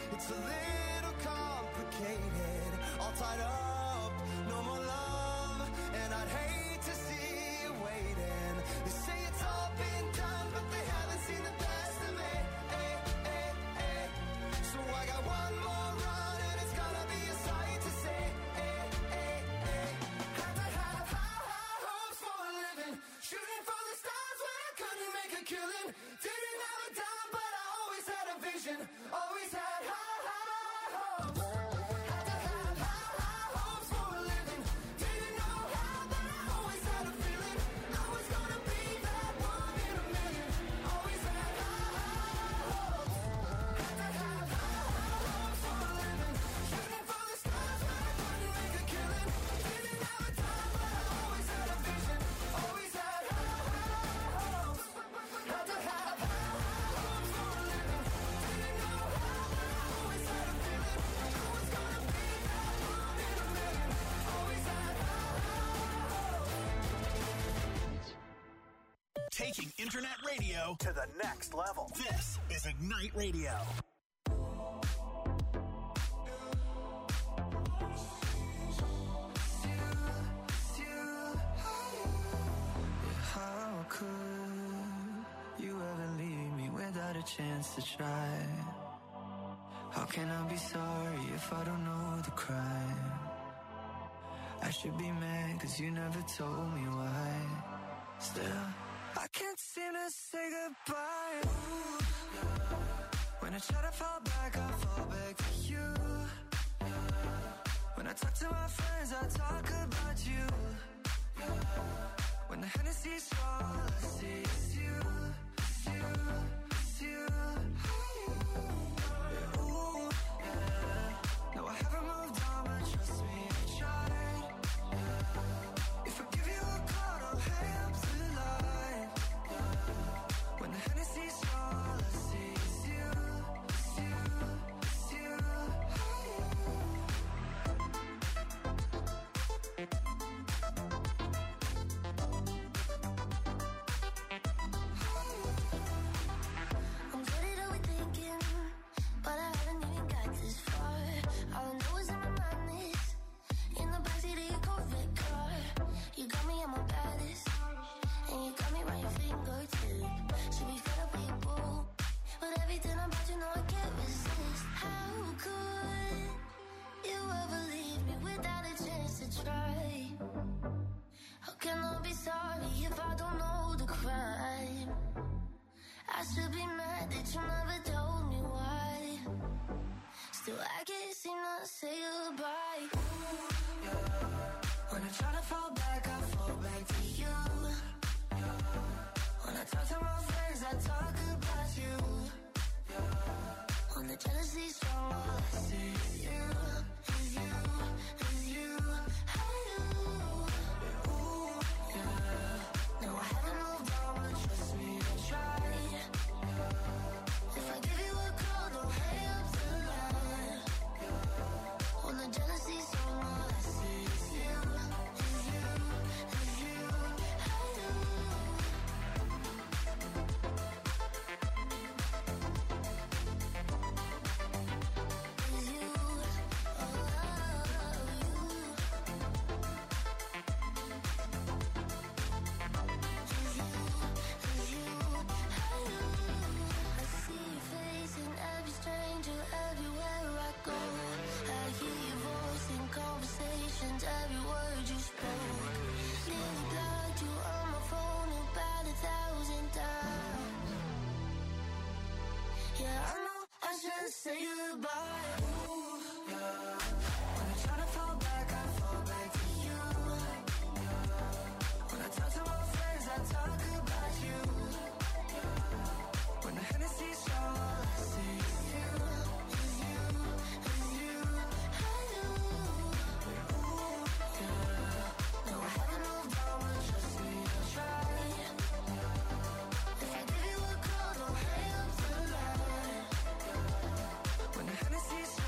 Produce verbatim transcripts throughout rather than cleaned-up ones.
It's a little complicated, all tied up, no more love, and I'd hate to see you waiting. They say it's all been done, but they haven't seen the best of me. Ay, ay, ay. So I got one more run, and it's gonna be a sight to see. Ay, ay, ay. Had to have high, high hopes for a living, shooting for the stars when I couldn't make a killing. Didn't have a dime, but I always had a vision, always had high, high hopes. Had to have high, high hopes for a living. Didn't know how, but I always had a feeling I was gonna be that one in a million. Always had high, high hopes. Had to have high, high hopes for a living, shooting for the stars when I couldn't make a killing. Didn't have a dime, but I always had a vision, always had high, high hopes. Had to have high, high hopes for a living. Didn't know how, but I always had a feeling I was gonna be that one in a million. Always had high, high hopes. Taking internet radio to the next level. This is Ignite Radio. How could you ever leave me without a chance to try? How can I be sorry if I don't know the crime? I should be mad cause you never told me why. Still, I can't seem to say goodbye. Ooh, yeah. When I try to fall back, I fall back to you. Yeah. When I talk to my friends, I talk about you. Yeah. When the Hennessy's all I see is you, it's you, it's you. Yeah, ooh, yeah. No, I haven't moved on, but trust me, I tried. Yeah. If I give you a call, don't hang up the line. Yeah. When the Hennessy's all I see is you, it's you, it's you. I'm good at overthinking, but I haven't even got this far. All I know is in my mind is in the backseat of your Corvette car. You got me at my baddest, and you got me right your fingertip. Should be fed up with your boo, but everything about you know I can't resist. How could you ever leave me without a chance to try? How can I be sorry if I don't know the crime? I should be mad that you never told me why. Still, I can't seem to say goodbye. Ooh, yeah. When I try to fall back, I fall back to you. Yeah. When I talk to my friends, I talk about you. Yeah. When the jealousy's strong, all I see is you, is you, is you. Hey, you. Yeah, ooh, yeah. No, I haven't moved on, but trust me, I tried. Yeah. If I give you a call, don't hang up the line. Yeah. When the jealousy's strong, all I see is you, is you, is you. Hey, you. Is you, oh, you. Is you, is you. Hey, you. I see your face in every stranger, everywhere I go. I hear your voice in conversations, every word you spoke. Nearly blocked you on my phone about a thousand times. Yeah, I know I should say goodbye. Ooh, yeah. When I try to fall back, I fall back to you. Yeah. When I talk to my friends, I talk about you. Yeah. When the Hennessy's all I see is you, is you, is you. Hey, you. Ooh, yeah. No, I haven't moved on, but trust me, I tried. If I give you a call, don't hang up the line. When the Hennessy's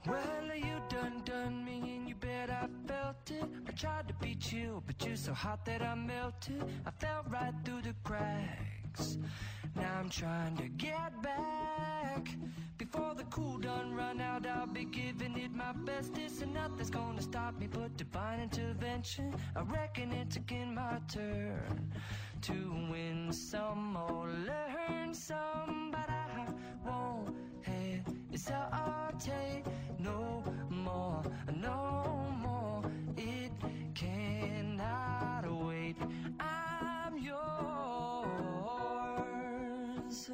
Well, you done done me and you bet I felt it. I tried to beat you, but you're so hot that I melted. I fell right through the cracks. Now I'm trying to get back. Before the cool done run out, I'll be giving it my bestest. And nothing's gonna stop me but divine intervention. I reckon it's again my turn to win some or learn some. But I won't hesitate no more, no more. It cannot wait. I'm yours.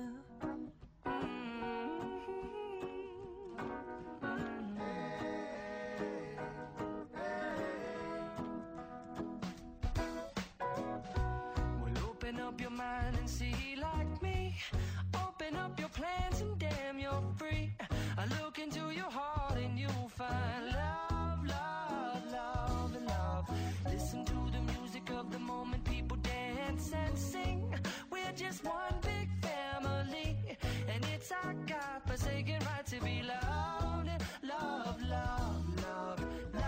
Open up your mind and see like me. Open up your plans and damn, you're free. I look into your heart and you'll find love, love, love, and love. Listen to the music of the moment, people dance and sing. We're just one big family, and it's our God-forsaken right to be loved. Love, love, love,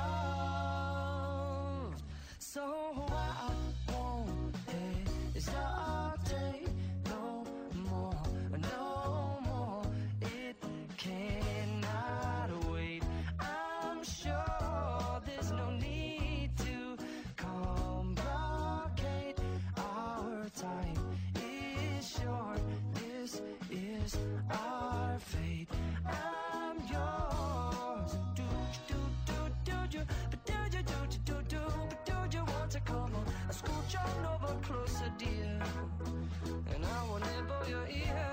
love. So I won't hesitate no more, no more. It cannot wait. I'm sure there's no need to complicate. Our time is short. This is our fate. I'm yours. Do do do do do, but do you do do do but do you want to come on? Scooch on over closer, dear, and I will nibble your ear.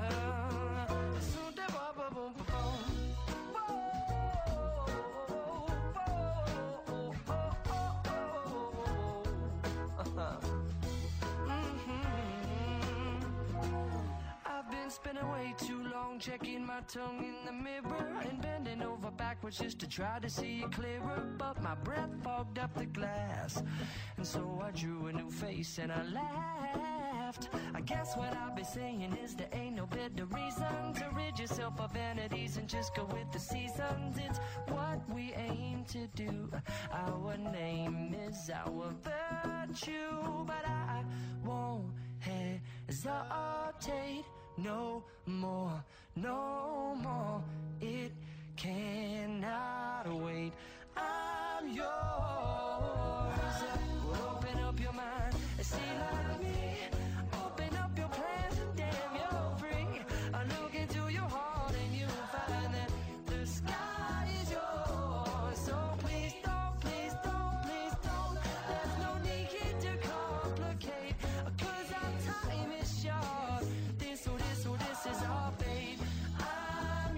I've been spinning way too long, checking my tongue in the mirror and bending over backwards just to try to see it clearer. But my breath fogged up the glass, and so I drew a new face and I laughed. I guess what I'll be saying is there ain't no better reason to rid yourself of vanities and just go with the seasons. It's what we aim to do. Our name is our virtue, but I won't hesitate no more, no more. It cannot wait. I'm yours. Open up your mind and see like me. Open up your plans and damn, you're free. I look into your heart and you'll find that the sky is yours. So please don't, please don't, please don't. There's no need to complicate, 'cause our time is short. This, oh, this, oh, this is our fate. I'm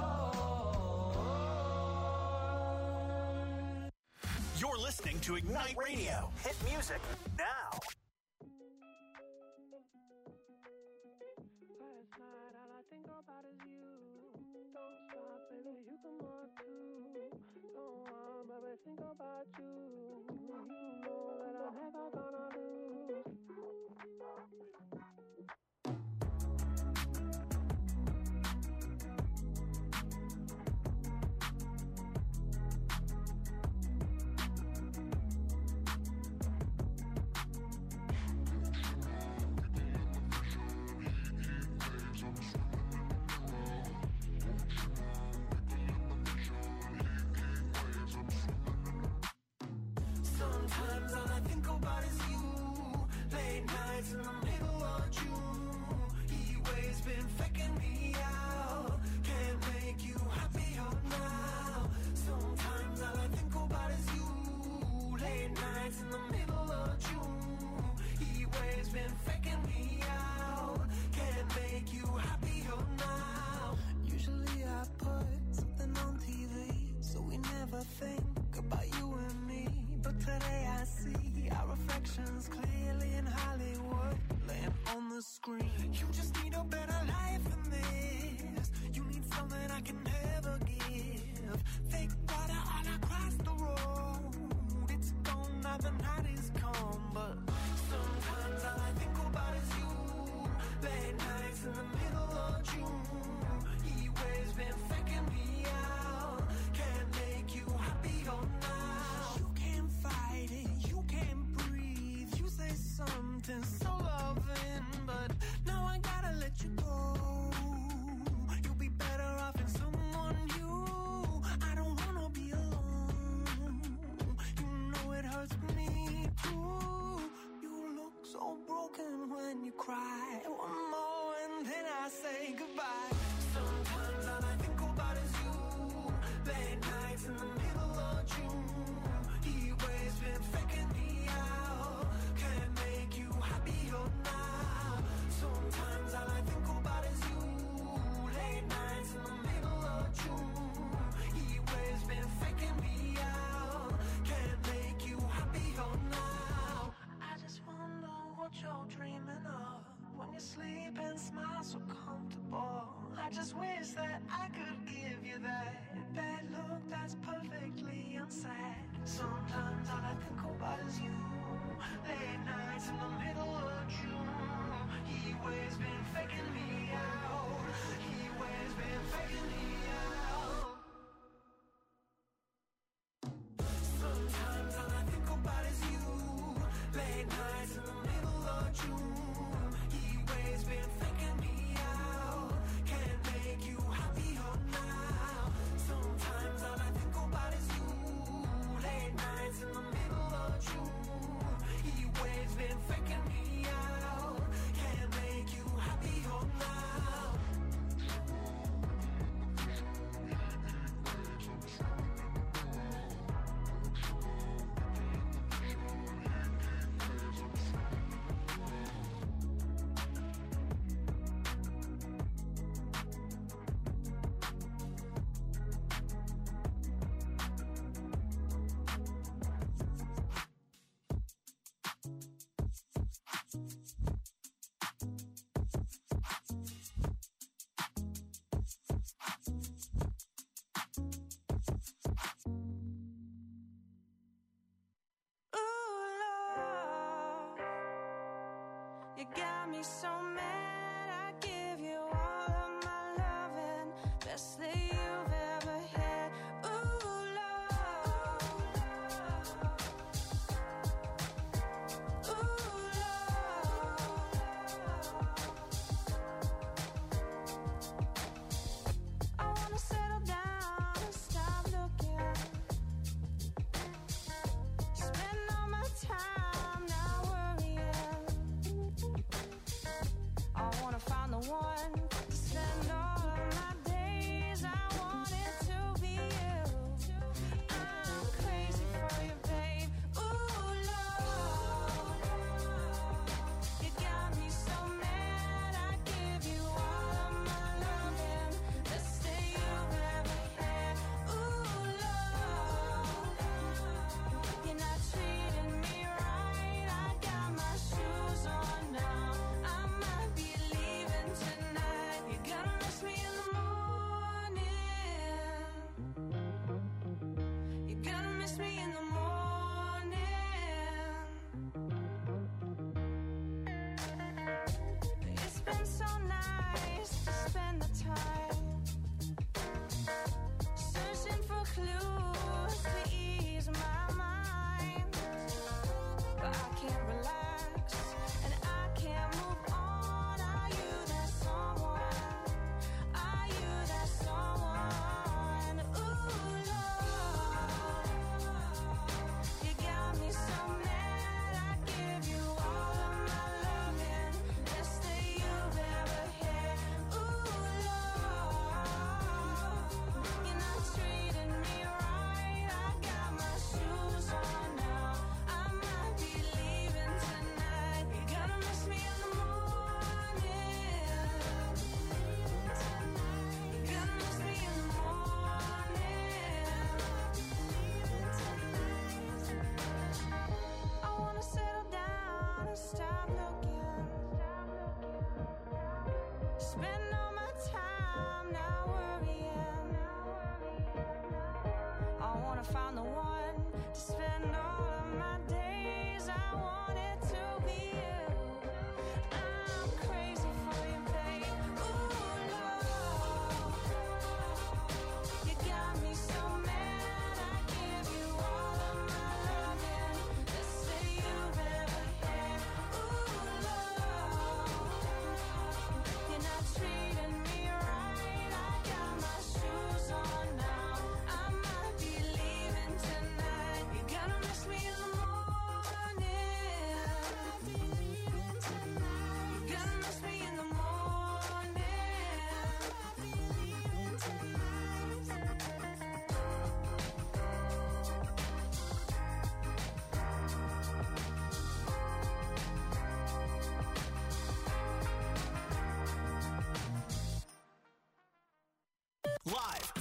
yours. You're listening to Ignite Radio. Hit music now. Last night all I think about is you. Don't stop, baby, you come on too. Don't want, baby, think about you. You know that I'm never gonna lose. Sometimes all I think about is you. Late nights in the middle of June. He waves been faking me out. Can't make you happier now. Sometimes all I think about is you. Late nights in the middle of June. He waves been faking me out. Can't make you happier now. Usually I put something on T V, so we never think about you and me. But today I see our reflections clearly in Hollywood, laying on the screen. You just need a better life than this. You need something I can never give. Fake water all across the road. It's gone now, the night is come. But sometimes all I think about is you. Late nights in the middle of June. He waves been faking me out. when you cry. One more and then I say goodbye. Sometimes all I think about is you. Late nights in the middle of June. Heat waves been faking me out. Can't make you happier now. Sometimes all I think about is you. Late nights in the middle of June. Heat waves been faking me out. Can't make you happier now. I just wonder what you're dreaming of when you sleep and smile so comfortable. I just wish that I could give you that bad look that's perfectly unsaid. Sometimes all I think about is you. Late nights in the middle of June. Heat waves been faking me out. Heat waves been faking me out. Sometimes all I think about is you. Late nights in the middle of June. Heat waves been faking me out. Can't make you happier now. Sometimes all I think about is you. Late nights in the middle of June. Heat waves been faking me out. Can't make you happier now. You got me so mad, I give you all of my loving, best that you've ever had. Ooh, love, ooh, love. I wanna settle down and stop looking, spend all my time now worrying. I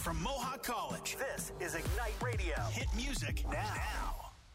from Mohawk College. This is Ignite Radio. Hit music now. now.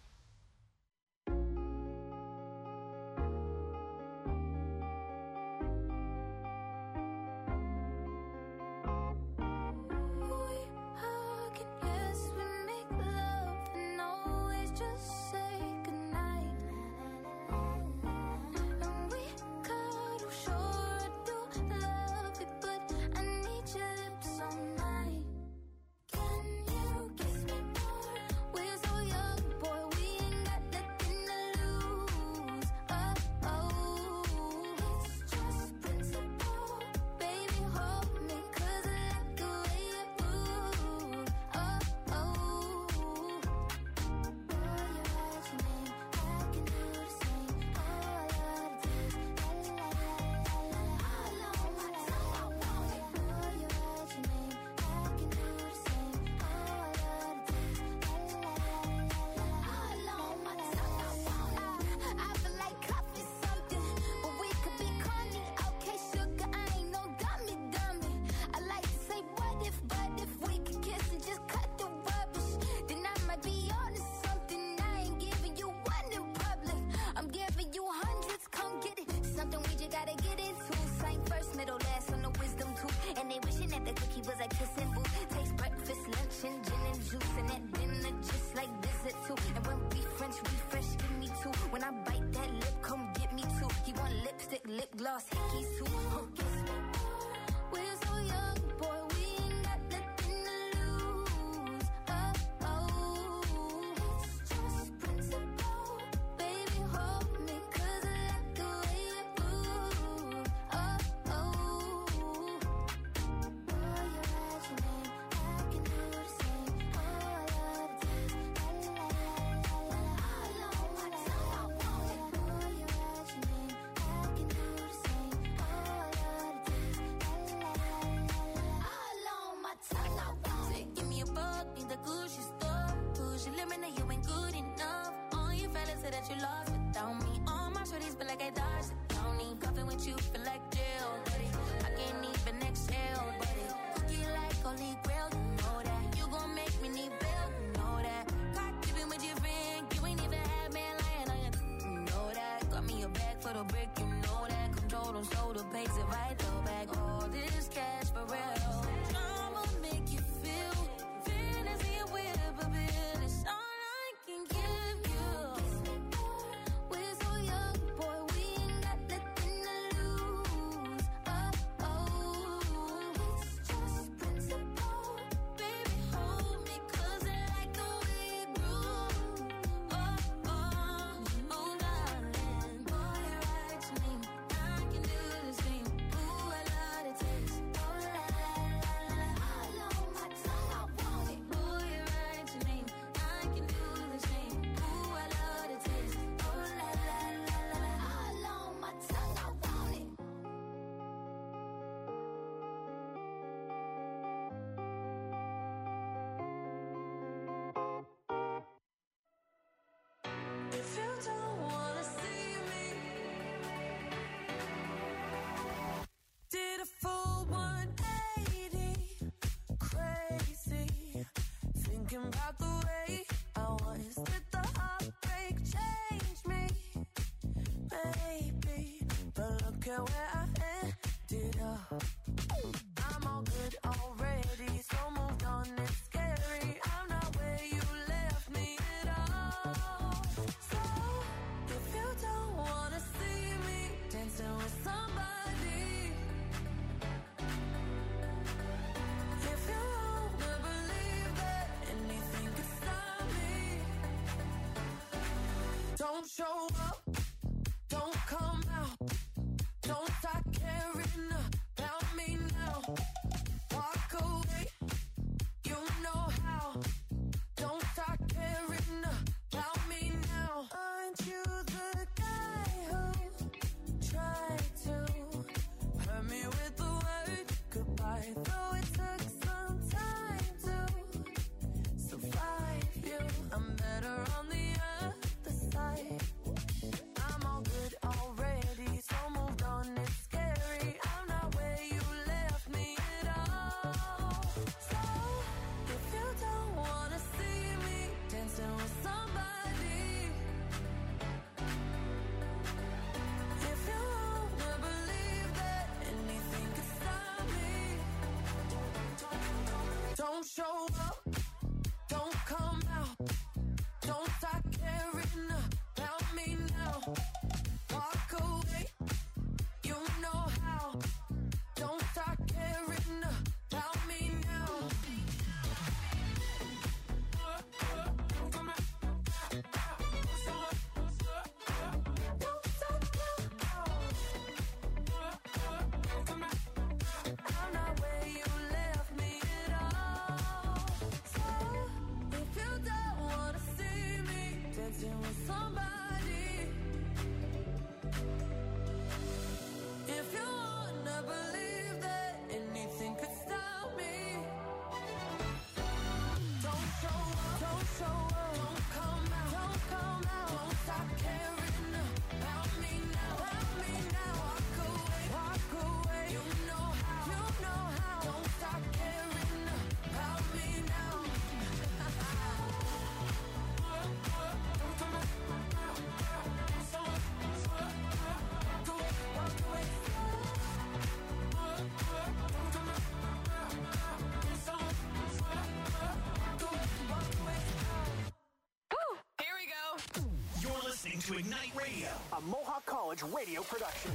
About the way I was, did the heartbreak change me? Maybe, but look at where I ended up. I'm all good already, so moved on, it's scary. I'm not where you left me at all. So, if you don't wanna see me dancing with somebody, if you wanna believe that anything can stop me, don't show up, don't come out, don't start caring about me. want somebody. If you wanna believe that anything could stop me, don't show up, don't show up, don't come out, don't come out, don't stop caring about me now, about me now. Walk away, walk away. You know how, you know how. Don't stop caring about me now. Here we go. You're listening to Ignite Radio, a Mohawk College radio production.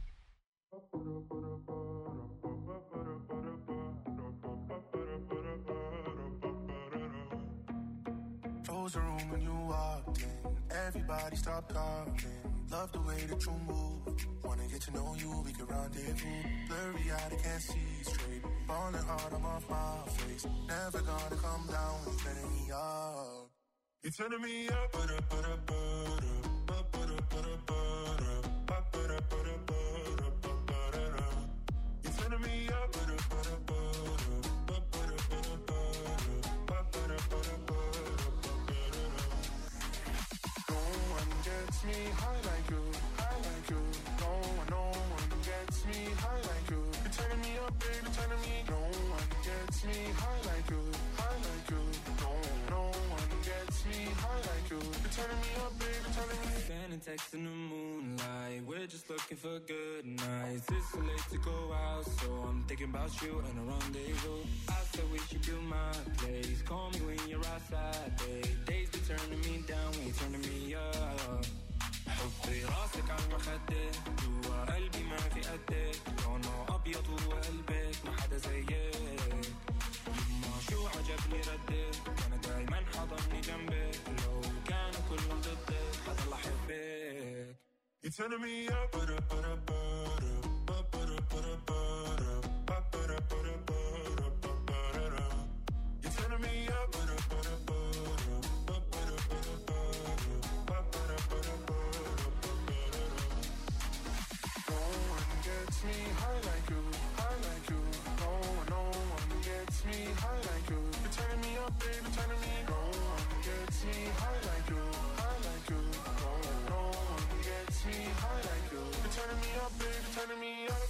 Close the room when you walked in. Everybody stop talking. Love the way that you move. Wanna get to know you, we can rendezvous. Blurry eyed, I can't see straight. Falling hard, I'm off my face. Never gonna come down when you're turning me up. You're turning me up, but up, but up, but up, but up, but up, but up, but up, but up, but up. You're turning me up, but up, but up, but up, but up, but up, but up, but up. No one gets me high like you, high like you. No one, no one gets me high like you. You're turning me up, baby, turning me. No one gets me high like you, high like you. No, no one gets me high like you. You're turning me up, baby, turning me. Standing text in the moonlight, we're just looking for good nights. It's too late to go out, so I'm thinking about you and a rendezvous. I said we should do my place. Call me when you're outside, babe. Days be turning me down when you're turning me up. حطي راسك على المخدة جوا قلبي ما في قدك لونه أبيض وقلبك ما حدا زيك يما شو عجبني ردك أنا دايما حضني جنبك لو كانوا كلهم ضدك حضل أحبك. You're turning me up, but up, but up, but up, but up, but up, but up, but up, but up, but up. You're turning me up, but up, but up, but up, but up, but up, but up, but up. No one gets me high like you, high like you. No one, no one gets me high like you. You're turning me up, baby, turning me. No one gets me high like you, high like you. No, no one gets me high like you. You're turning me up, baby, turning me up.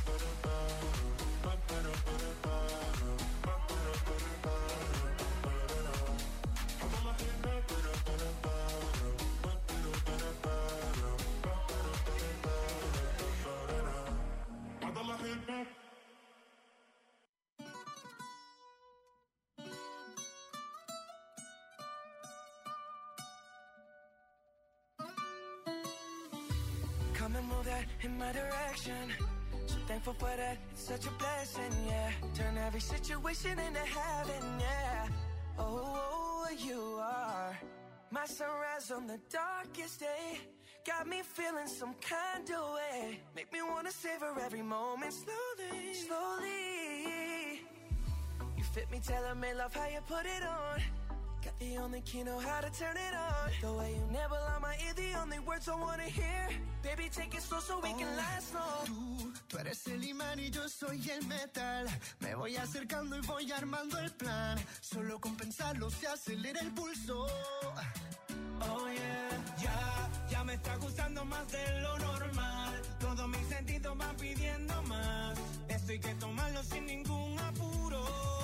Come and move that in my direction. So thankful for that, it's such a blessing, yeah. Turn every situation into heaven, yeah. Oh, oh, you are my sunrise on the darkest day. Got me feeling some kind of way. Make me wanna savor every moment slowly, slowly. You fit me, telling me love how you put it on. Got the only key, know how to turn it on. The way you never lie my ear, the only words I wanna hear. Baby, take it slow so we can last long. Tú, tú eres el imán y yo soy el metal. Me voy acercando y voy armando el plan. Solo con pensarlo se acelera el pulso. Oh yeah, ya, ya me está gustando más de lo normal. Todos mis sentidos van pidiendo más. Esto hay que tomarlo sin ningún apuro.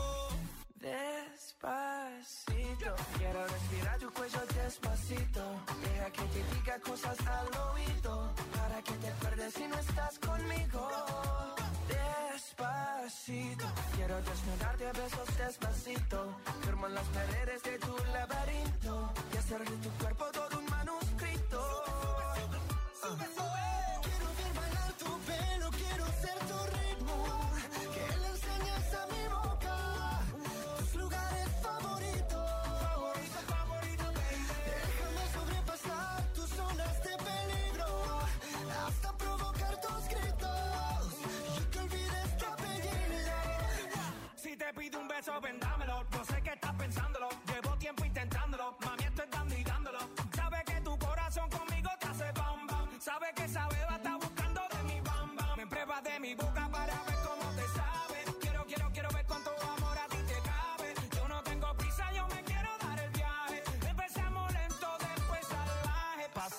Despacito, quiero respirar tu cuello despacito. Deja que te diga cosas al oído, para que te acuerdes si no estás conmigo. Despacito, quiero desnudarte a besos despacito. Firmo en las paredes de tu laberinto y hacer de tu cuerpo todo un manuscrito. Sube, sube. Quiero ver bailar tu pelo, quiero ser tu ritmo. Que le enseñes a mi boca tus lugares favoritos. Favorito, favorito, baby. Déjame sobrepasar tus zonas de peligro, hasta provocar tus gritos y que olvides tu apellido. Si te pido un beso, ven dámelo. No sé qué estás pensándolo. Llevo tiempo intentándolo. Mami, estoy dando y dándolo.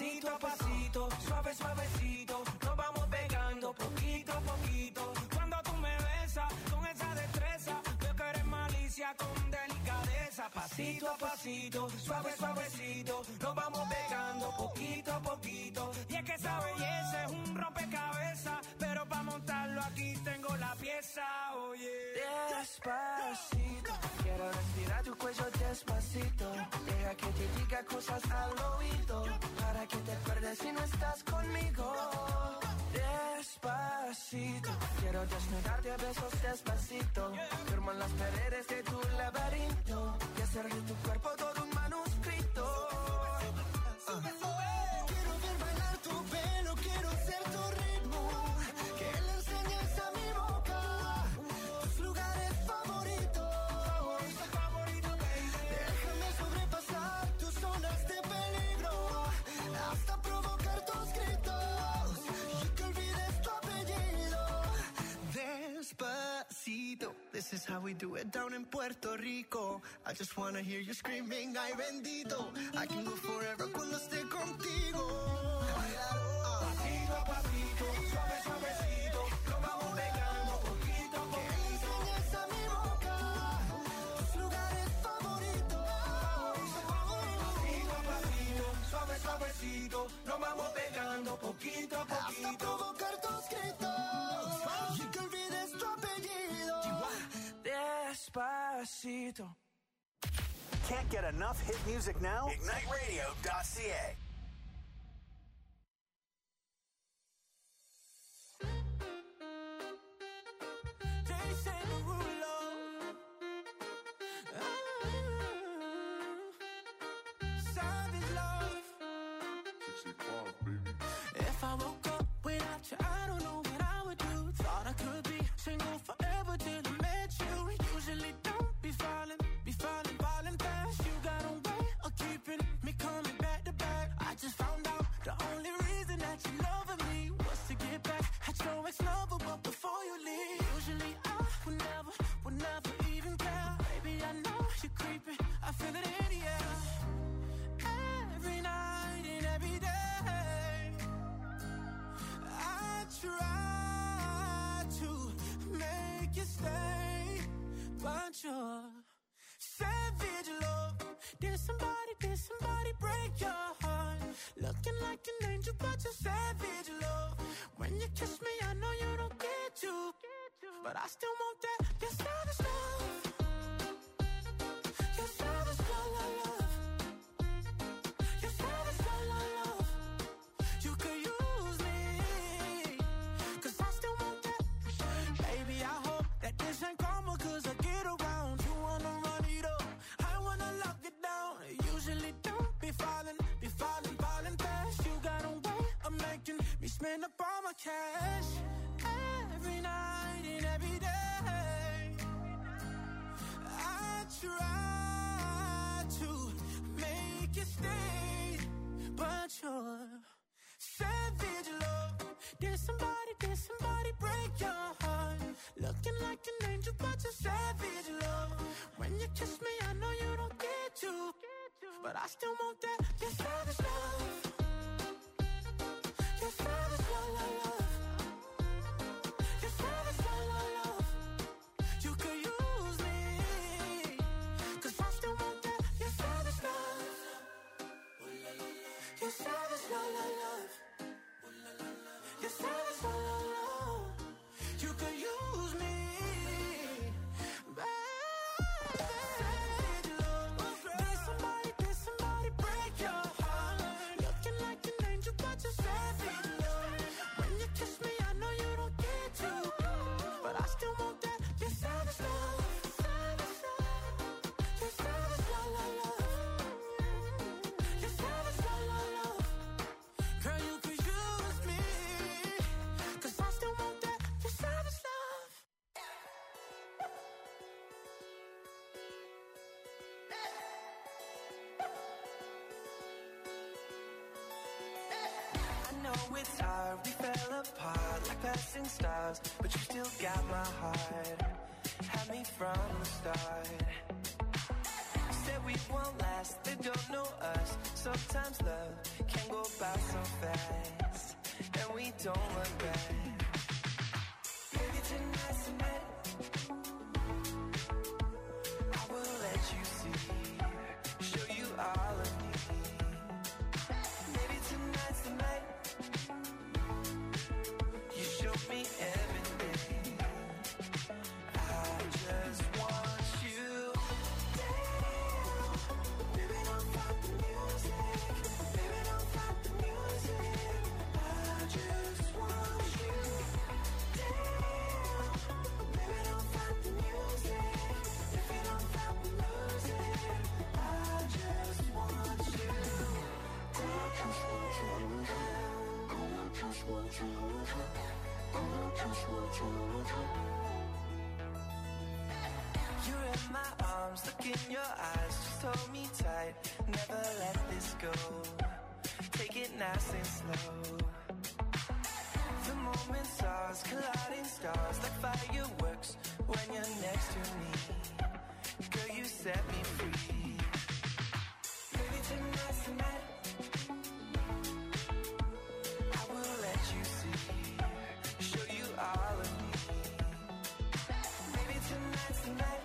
Pasito a pasito, suave, suavecito, nos vamos pegando poquito a poquito. Cuando tú me besas con esa destreza, veo que eres malicia con delicadeza. Pasito a pasito, suave, suavecito, nos vamos pegando poquito a poquito. Y es que esa belleza es un rompecabezas, pero para montarlo aquí tengo la pieza, oye. Despacito, quiero respirar tu cuello despacito. Deja que te diga cosas al oído, para que te acuerdes si no estás conmigo. Despacito, quiero desnudarte a besos despacito. Firman las paredes de tu laberinto y hacer de tu cuerpo todo un manuscrito. uh. Quiero ver bailar tu pelo, quiero ser tu ritmo, que le enseñes a mi boca tus lugares favoritos. Déjame sobrepasar tus zonas de peligro, hasta provocar tus gritos y que olvides tu apellido. Despacito, this is how we do it down in Puerto Rico. I just wanna hear you screaming, ay bendito. I can go forever cuando esté contigo. Pasito a pasito, suave, suavecito, nos vamos pegando poquito a poquito. Que enseñes a mi boca tus lugares favoritos. Pasito a pasito, suave, suavecito, nos vamos pegando poquito a Hasta poquito. provocar tus gritos y que olvides tu apellido. Despacito. Can't get enough hit music now? Ignite Radio dot C A. Jason Derulo. Savage love. If I woke up without you, I don't know what I would do. Thought I could be single forever till I met you. Usually don't be falling, be falling, falling fast. You got a way of keeping me coming back to back. I just found out the only reason that you loving me was to get back at your ex-lover, but before you leave, usually I would never, would never even care. Baby, I know you're creeping, I feel it in the air. Every night and every day, I try to make you stay, but you're savage love. Did somebody, did somebody break your heart? Looking like an angel, but you're savage love. When you kiss me, I know you don't get to, but I still want that. You're savage love. You're savage love, love, love. You're savage love, love, love. You could use me, cause I still want that. Baby, I hope that this ain't karma, cause I get around. You wanna run it up, I wanna lock it down. Usually don't be falling, be falling, falling fast. You got a way of making me spend up all my cash. Every night and every day, I try to make you stay, but you're savage love. Did somebody, did somebody break your heart? Looking like an angel, but you're savage love. When you kiss me, I know you don't get to, but I still want that. You're savage love. You're savage love, love, love. You're savage love, love, love. You could use me, cause I still want that. You're savage love. You're savage love, love, love. You're savage love, love, love. You could use me, baby. Savage love. Did somebody, did somebody break your heart? Looking like an angel, but you're savage love. When you kiss me, I know you don't get to, but I still want that. You're savage love. You're savage love, love, love. You're savage love, love, love. Girl, you could use me, cause I still want that. You're savage love. I know it's hard, we fell apart like passing stars, but you still got my heart. Had me from the start. Said we we won't last, they don't know us. Sometimes love can go by so fast, and we don't look back. Maybe tonight's the night I will let you see, show you all of me. Maybe tonight's the night you show me everything. I just want you. Damn, baby, don't stop the music. Baby, don't stop the music. I just want you. Damn, baby, don't stop the music. If you don't stop the music, I just want you. I just want you. I just want you. I just want you. You're in my arms, look in your eyes, just hold me tight, never let this go. Take it nice and slow. The moment stars, colliding stars, like fireworks when you're next to me. Girl, you set me free. Maybe tonight's the night I will let you see, show you all of me. Maybe tonight's the night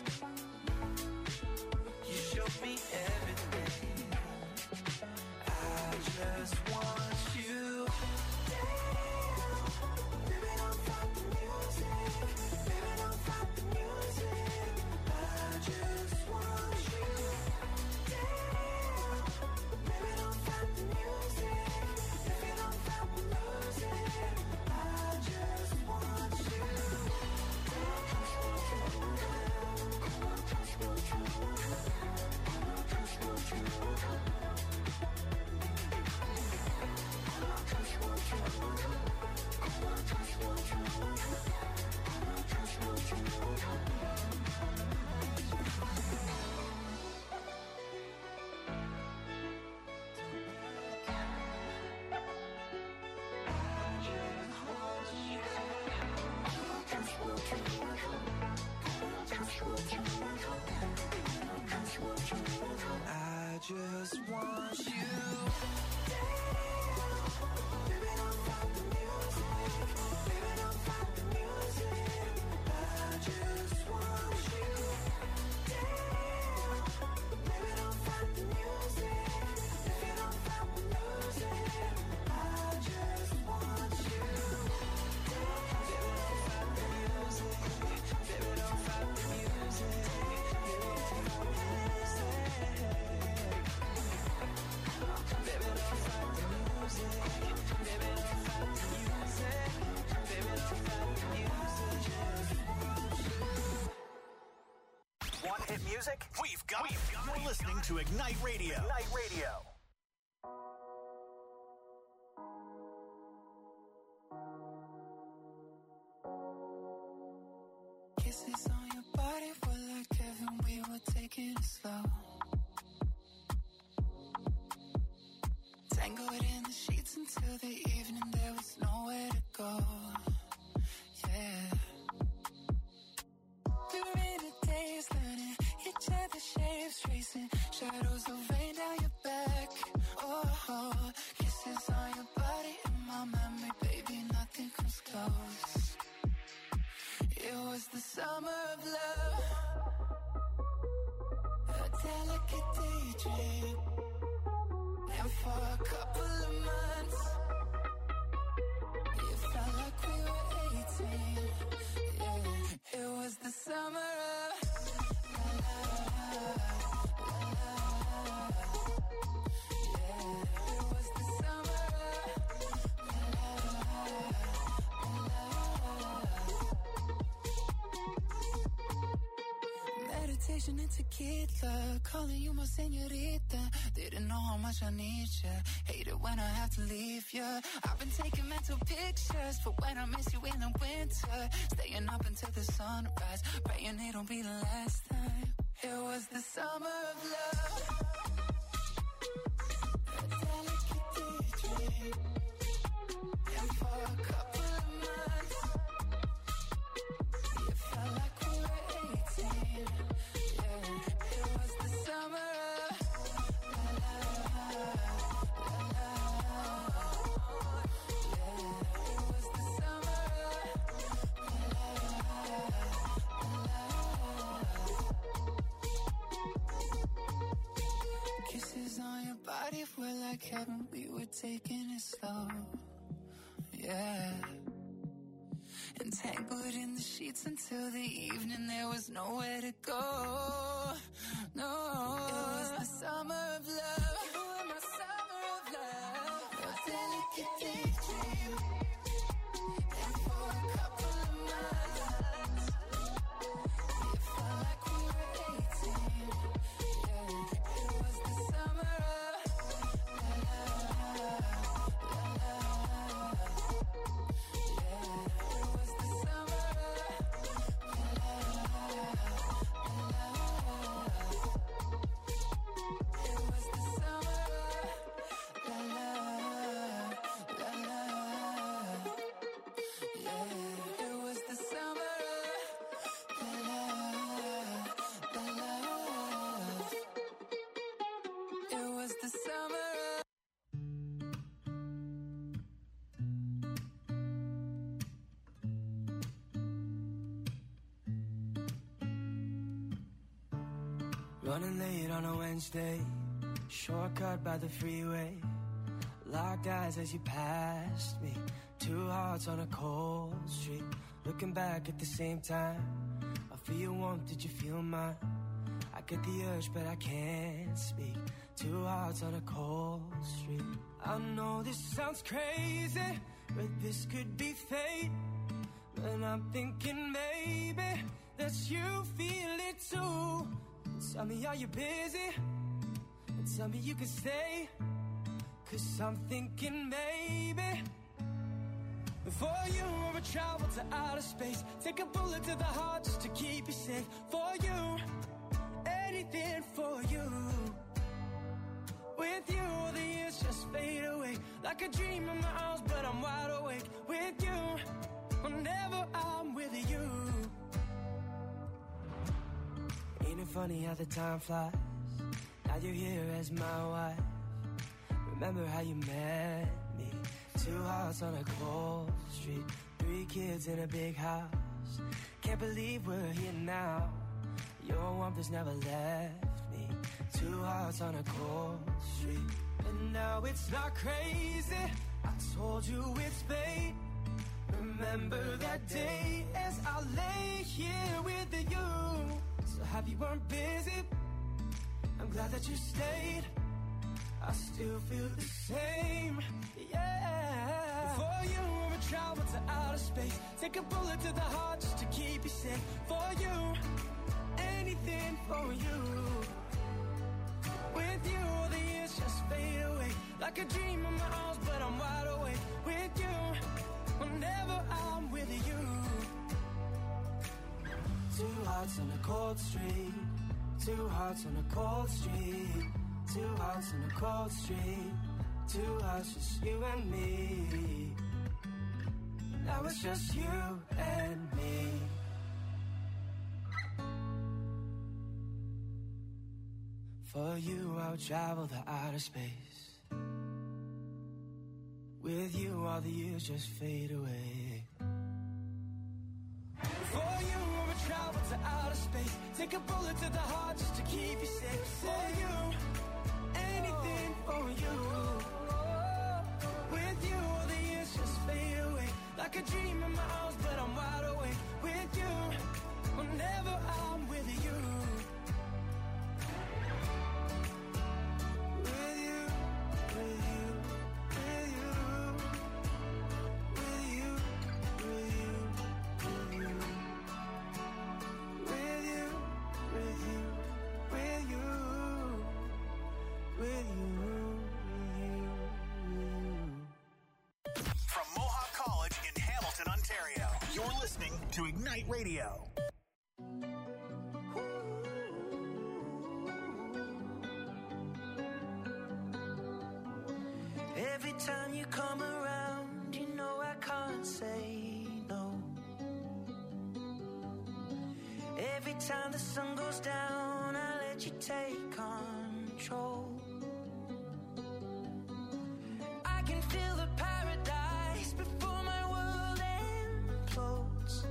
you show me everything. I just want you. Damn, baby, don't stop the music. Baby, don't stop the music. I just want you. Damn, baby, don't stop the music. If you don't stop the music, I just want you. I just want you. I just want you. I just want you. I just want you. Baby, don't stop the music. Baby, don't stop the music. I just want you. Damn, baby, don't stop the music. If you don't stop the music, I just want you. Baby, don't stop the music. Baby, don't stop the music. Baby, don't stop the music. Baby, don't stop the music. Baby, don't stop the music. Want hit music? We've got it. You're listening to Ignite Radio. Ignite Radio. Kisses on your body were like heaven, we were taking it slow. Tangled in the sheets until the evening, there was nowhere to go. Yeah. We were in a daze, learning each other's shapes, tracing shadows of rain down your back. Oh, kisses on your body in my memory, baby, nothing comes close. It was the summer of love, a delicate daydream. And for a couple of months, it felt like we were eighteen. Yeah, it was the summer of la la la la la. Yeah, it was the summer of la la la la. Meditation and tequila, calling you my señorita. Didn't know how much I need you. Hate it when I have to leave you. I've been taking mental pictures for when I miss you in the winter. Staying up until the sunrise, praying it'll be the last time. It was the summer of love, a delicate daydream. And for a couple of months, it felt like we were eighteen. Yeah, it was the summer. like heaven, we were taking it slow. Yeah. Entangled in the sheets until the evening, there was nowhere to go. No, it was the summer of love. You were my summer of love. A delicate daydream. And for a couple of months, it felt like we were eighteen. Yeah, it was the summer of love. Running late on a Wednesday, shortcut by the freeway. Locked eyes as you passed me, two hearts on a cold street. Looking back at the same time, I feel your warmth, did you feel mine? I get the urge but I can't speak, two hearts on a cold street. I know this sounds crazy, but this could be fate. And I'm thinking maybe that you feel it too. Tell me, are you busy? And tell me you can stay. Cause I'm thinking maybe for you I would travel to outer space, take a bullet to the heart just to keep you safe. For you, anything for you. With you all the years just fade away, like a dream in my arms but I'm wide awake. With you, whenever I'm with you. Ain't it funny how the time flies? Now you're here as my wife. Remember how you met me? Two hearts on a cold street, three kids in a big house. Can't believe we're here now. Your warmth has never left me. Two hearts on a cold street. And now it's not crazy, I told you it's fate. Remember that day as I lay here with you. So happy you weren't busy, I'm glad that you stayed. I still feel the same, yeah. For you, I would travel to outer space, take a bullet to the heart just to keep you safe. For you, anything for you. With you, all the years just fade away, like a dream in my arms, but I'm wide awake. With you, whenever I'm with you. Two hearts on a cold street, two hearts on a cold street. Two hearts in a cold street, two hearts, just you and me. Now it's just you and me. For you I would travel to outer space. With you all the years just fade away. For you I would travel to outer space, take a bullet to the heart just to keep you safe. For you, anything for you. With you all the years just fade away, like a dream in my arms but I'm wide awake. With you, whenever I'm with you. With you, with you, with you. With you, with you, with you. With you, with you, with you. With you, with you. From Mohawk College in Hamilton, Ontario, you're listening to Ignite Radio. Every time you come around, you know I can't say no. Every time the sun goes down, I let you take control. I can feel the paradise before my world implodes.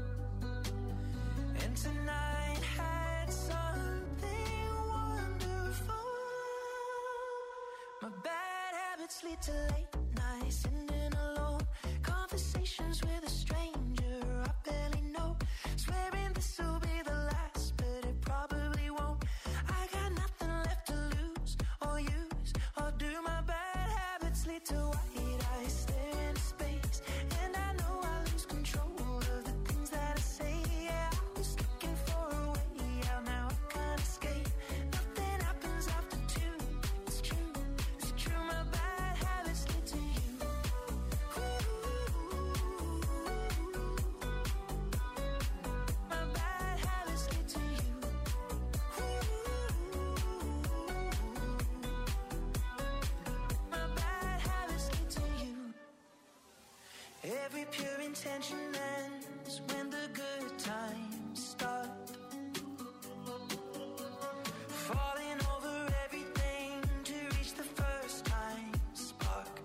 And tonight had something wonderful. My bad lead to late nights, sitting alone, conversations with a stranger I barely know, swearing this will be the last, but it probably won't. I got nothing left to lose or use, or do my bad habits lead to white eyes staring into space, and I know I lose control of the things that I say. Yeah, I was looking for a way out, now I can't escape. Nothing happens after two, it's true, it's true, my bad habits lead to you. My bad habits lead to you. My bad habits lead to you. Every pure intention ends when the good times start. Falling over everything to reach the first time spark.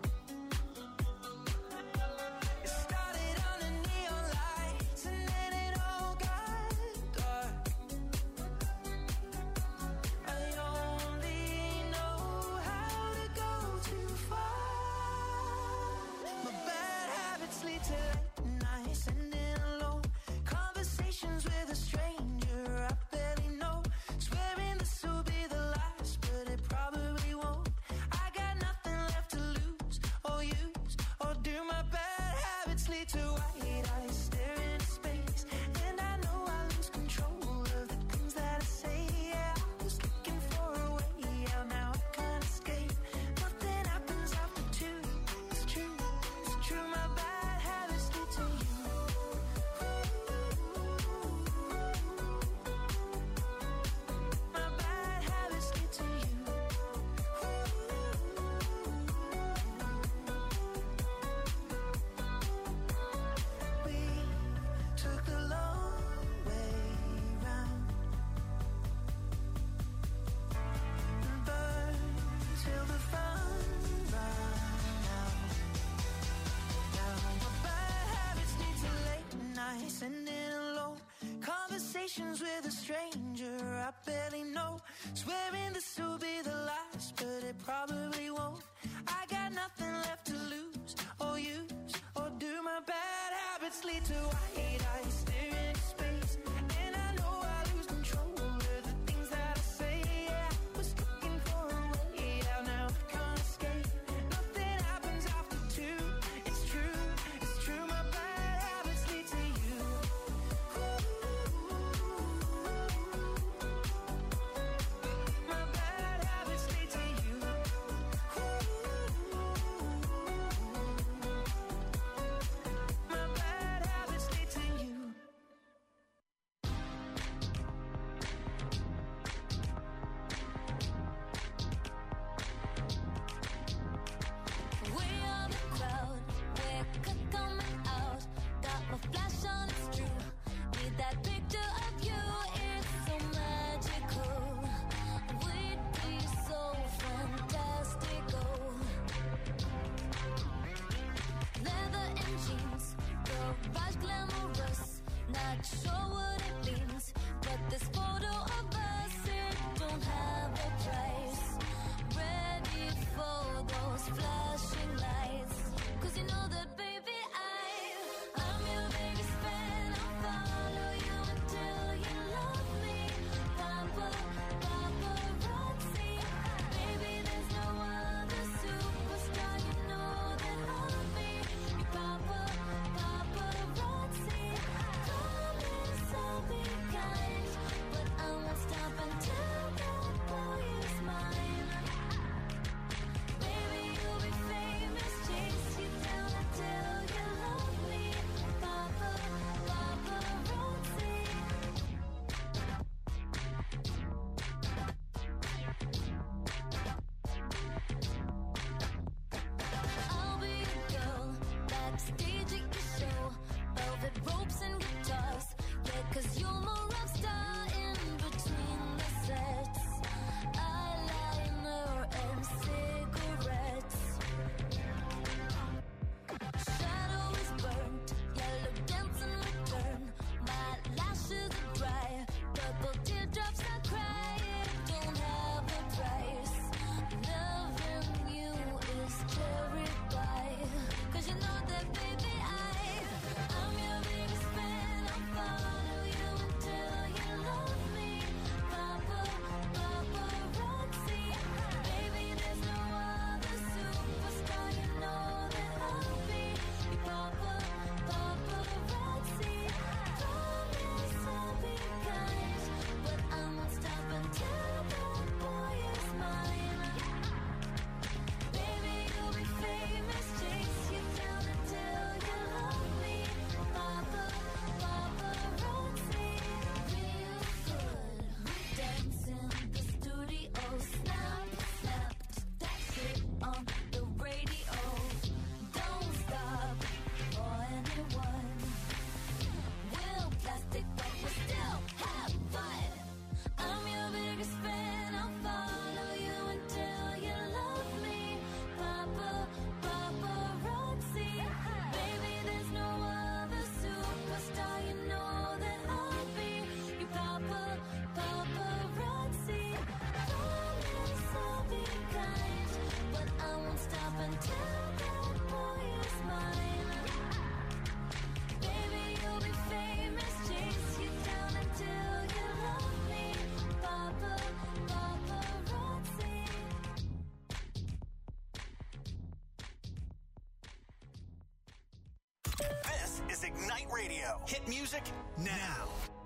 It started under neon lights and then it all got dark. I only know how to go too far. My bad habits lead to late nights, sitting alone, conversations with a stranger I barely know, swearing this will be the last, but it probably won't. I got nothing left to lose or use, or do my bad habits lead to white eyes staring into space, and I know I lose control of the things that I say. Yeah, I was looking for a way out, now I can't escape. Nothing happens after two, it's true, it's true, my bad habits lead to you. My bad habits lead to you. We took the long way round, burned till the fun ran out. Now my bad habits lead to late nights, sitting alone, conversations with a stranger I barely know, swearing this will be the last, but it probably won't. I got nothing left to lose or use, or do my bad habits lead to white eyes staring into space, and I know I lose control of the things that I say. Yeah, I was looking for a way out, now I can't escape. Nothing happens after two, it's true, it's true, my bad habits lead to you. My bad habits lead to you. My bad habits lead to you. We are the crowd, we're c- coming out. Got my flash on, it's true. Need that picture of you, it's so magical. We'd be so fantastical. Leather and jeans, garage glamorous. Not sure what it means, but this photo of us, it don't have a price. Ready for those flashing lights, 'cause you know that baby I, I'm your biggest fan. I'll follow you until you love me. Papa, paparazzi, baby there's no other superstar, you know that I'll be your papa, paparazzi. Promise I'll be kind, but I This is Ignite Radio. Hit music now.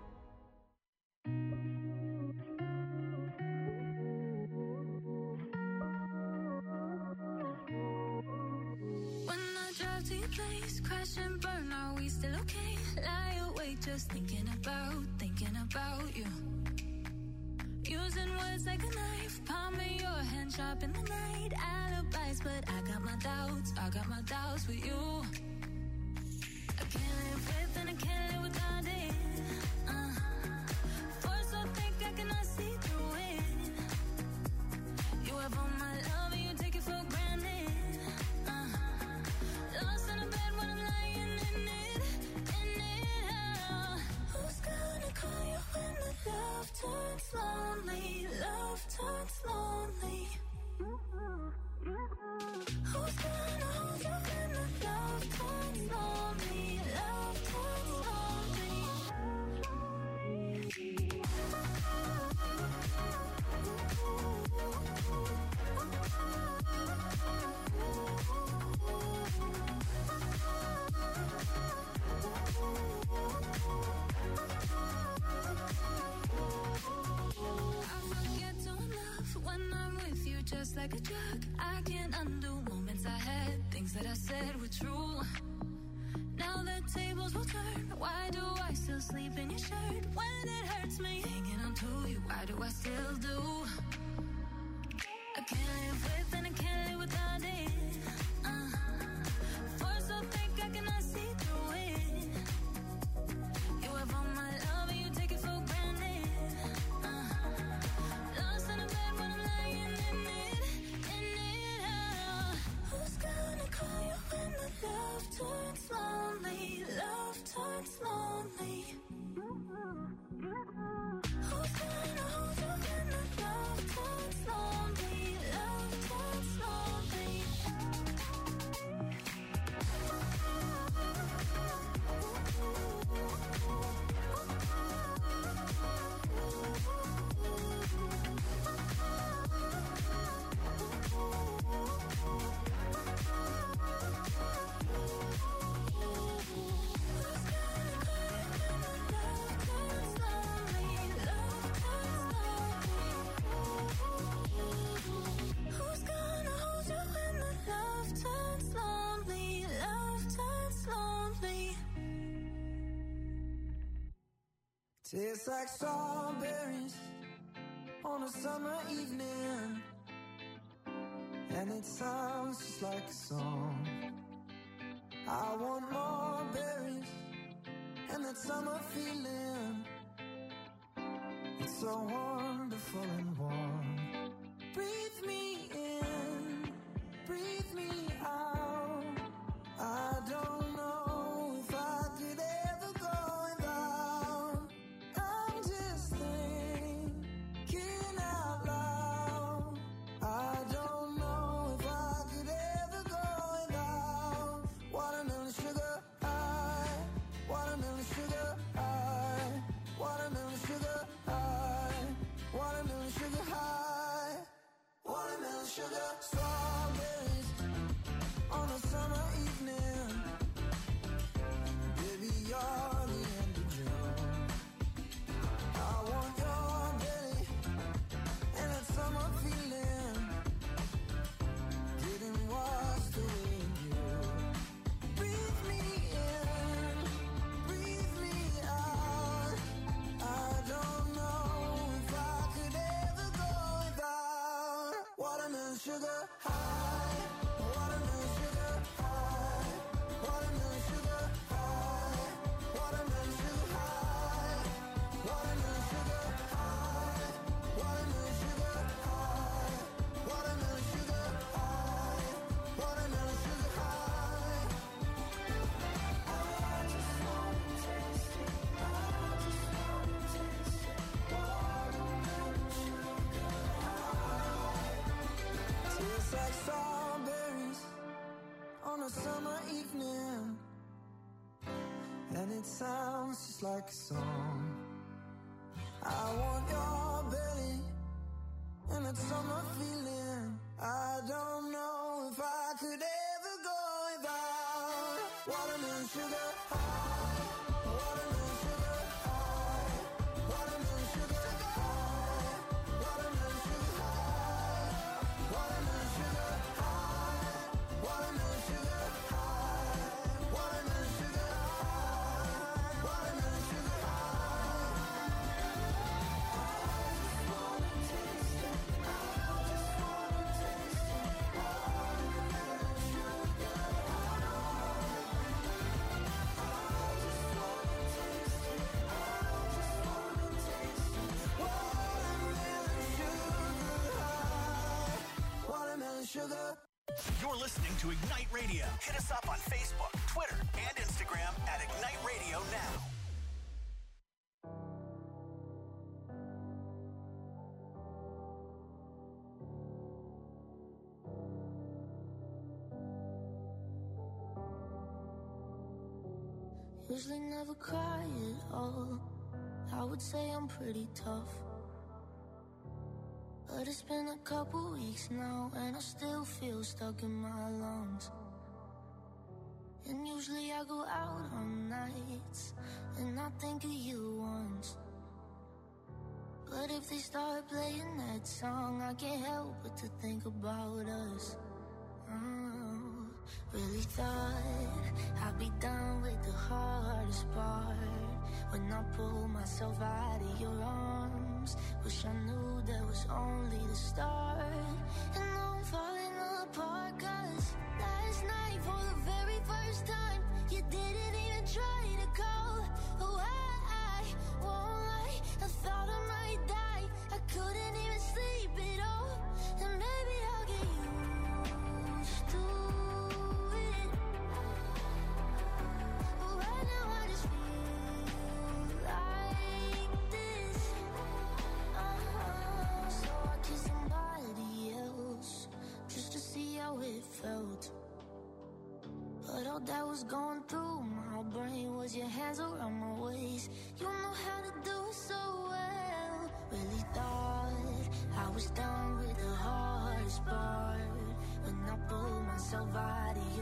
When I drive to your place, crash and burn, are we still okay? Lie awake just thinking about, thinking about you. Using words like a knife, palm in your hand, sharp in the night. Alibis, but I got my doubts, I got my doubts with you. I can't live with and I can't live without it. Uh, force so thick I cannot see through it. You have all my love and you take it for granted. Uh, lost in a bed when I'm lying in it, in it. Uh, who's gonna call you when the love turns lonely? Love turns lonely. Who's gonna hold you when the love turns lonely? Love turns lonely. I forget to love when I'm with you, just like a drug. I can't undo moments I had, things that I said were true. Now the tables will turn. Why do I still sleep in your shirt when it hurts me? Hanging on to you, why do I still do? I can't live with and I can't live without it. Uh, force so thick I cannot see through it. You have all my love and you take it for granted. Uh, lost in a bed when I'm lying in it, in it. Uh, who's gonna call you when the love turns lonely? Love turns lonely. Who's gonna hold you when the love turns lonely? Love turns lonely. Who's gonna hold you when the love turns lonely? Love turns lonely. Tastes like strawberries on a summer evening, and it sounds just like a song. I want more berries and that summer feeling. It's so wonderful and warm. Breathe me in, breathe me out. I don't know if I could ever go without. I'm just thinking out loud. I don't know if I could ever go without. Watermelon sugar high, watermelon sugar high, watermelon sugar high, watermelon sugar high, watermelon sugar. Strawberries on a summer evening. Baby, you're the end of June. I want your belly and that summer feeling, getting washed away in you. Breathe me in, breathe me out. I don't know if I could ever go without. Watermelon sugar high, watermelon sugar high, watermelon sugar high, watermelon sugar high, watermelon sugar high, watermelon sugar high, watermelon sugar high, watermelon sugar high. I just want to taste it, I just want to taste it. Watermelon sugar high. Tastes like strawberries on a summer evening, and it sounds just like a song. I want your belly and that summer feeling. I don't know if I could ever go without. Watermelon sugar high. Watermelon sugar high. Watermelon sugar high. Watermelon sugar high. Watermelon sugar high. Watermelon sugar high. Watermelon sugar high. Watermelon sugar sugar. You're listening to Ignite Radio. Hit us up on Facebook, Twitter, and Instagram at Ignite Radio Now. Usually never cry at all. I would say I'm pretty tough. But it's been a couple weeks now, and I still feel stuck in my lungs. And usually I go out on nights, and I think of you once. But if they start playing that song, I can't help but to think about us. Oh, really thought I'd be done with the hardest part. When I pull myself out of your arms, wish I knew that was only the start. And now I'm falling apart, cause last night for the very first time, you didn't even try to call. Oh, I, I won't lie, I thought I might die. I couldn't even sleep at all. And maybe I'll get used to it. But right now I just feel like this. Uh-huh. So I kissed somebody else just to see how it felt. But all that was going through my brain was your hands around my waist. You know how to do it so well. Really thought I was done with the hardest part. When I pulled myself out of